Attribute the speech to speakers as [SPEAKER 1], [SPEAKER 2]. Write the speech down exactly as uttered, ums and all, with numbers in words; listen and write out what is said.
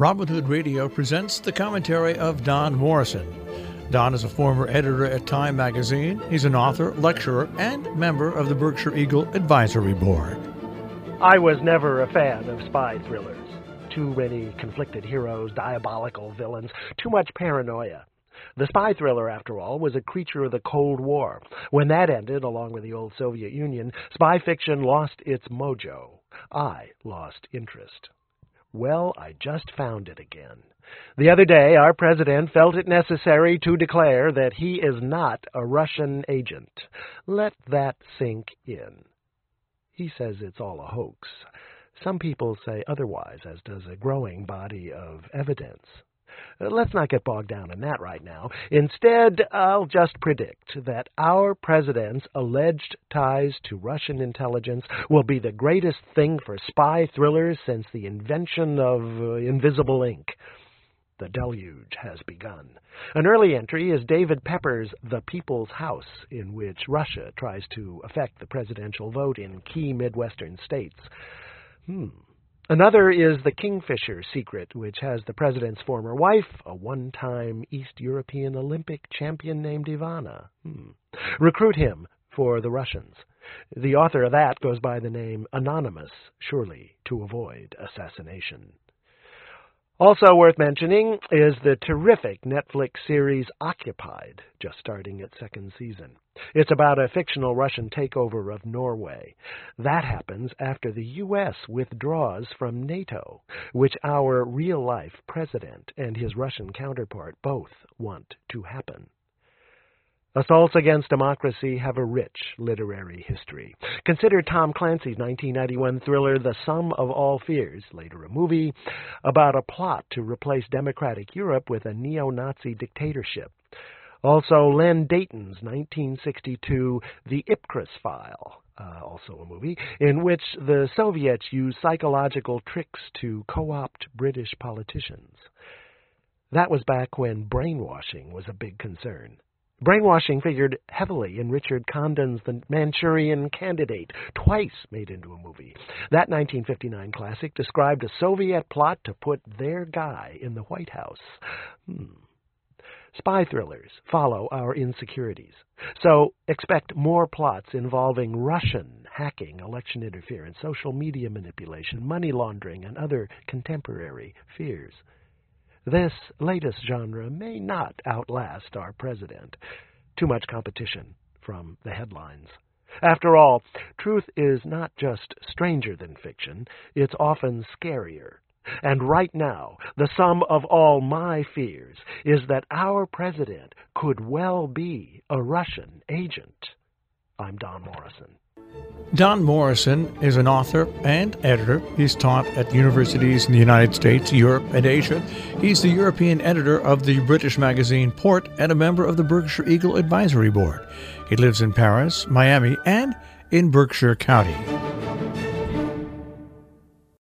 [SPEAKER 1] Robin Hood Radio presents the commentary of Don Morrison. Don is a former editor at Time magazine. He's an author, lecturer, and member of the Berkshire Eagle Advisory Board.
[SPEAKER 2] I was never a fan of spy thrillers. Too many conflicted heroes, diabolical villains, too much paranoia. The spy thriller, after all, was a creature of the Cold War. When that ended, along with the old Soviet Union, spy fiction lost its mojo. I lost interest. Well, I just found it again. The other day, our president felt it necessary to declare that he is not a Russian agent. Let that sink in. He says it's all a hoax. Some people say otherwise, as does a growing body of evidence. Let's not get bogged down in that right now. Instead, I'll just predict that our president's alleged ties to Russian intelligence will be the greatest thing for spy thrillers since the invention of uh, invisible ink. The deluge has begun. An early entry is David Pepper's The People's House, in which Russia tries to affect the presidential vote in key Midwestern states. Hmm. Another is The Kingfisher Secret, which has the president's former wife, a one-time East European Olympic champion named Ivana. Hmm. Recruit him for the Russians. The author of that goes by the name Anonymous, surely to avoid assassination. Also worth mentioning is the terrific Netflix series Occupied, just starting its second season. It's about a fictional Russian takeover of Norway. That happens after the U S withdraws from NATO, which our real-life president and his Russian counterpart both want to happen. Assaults against democracy have a rich literary history. Consider Tom Clancy's nineteen ninety-one thriller The Sum of All Fears, later a movie, about a plot to replace democratic Europe with a neo-Nazi dictatorship. Also, Len Deighton's nineteen sixty-two The Ipcress File, uh, also a movie, in which the Soviets used psychological tricks to co-opt British politicians. That was back when brainwashing was a big concern. Brainwashing figured heavily in Richard Condon's The Manchurian Candidate, twice made into a movie. That nineteen fifty-nine classic described a Soviet plot to put their guy in the White House. Hmm. Spy thrillers follow our insecurities. So expect more plots involving Russian hacking, election interference, social media manipulation, money laundering, and other contemporary fears. This latest genre may not outlast our president. Too much competition from the headlines. After all, truth is not just stranger than fiction, it's often scarier. And right now, the sum of all my fears is that our president could well be a Russian agent. I'm Don Morrison.
[SPEAKER 1] Don Morrison is an author and editor. He's taught at universities in the United States, Europe, and Asia. He's the European editor of the British magazine Port and a member of the Berkshire Eagle Advisory Board. He lives in Paris, Miami, and in Berkshire County.